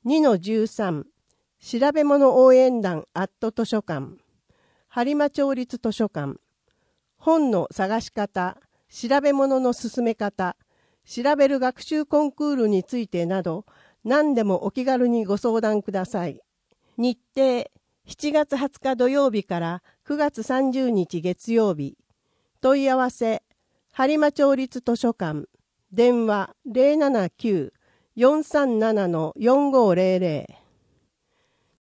2-13 調べ物応援団図書館播磨町立図書館本の探し方、調べ物の進め方、調べる学習コンクールについてなど何でもお気軽にご相談ください。日程7月20日土曜日から9月30日月曜日。問い合わせ播磨町立図書館電話079-437-4500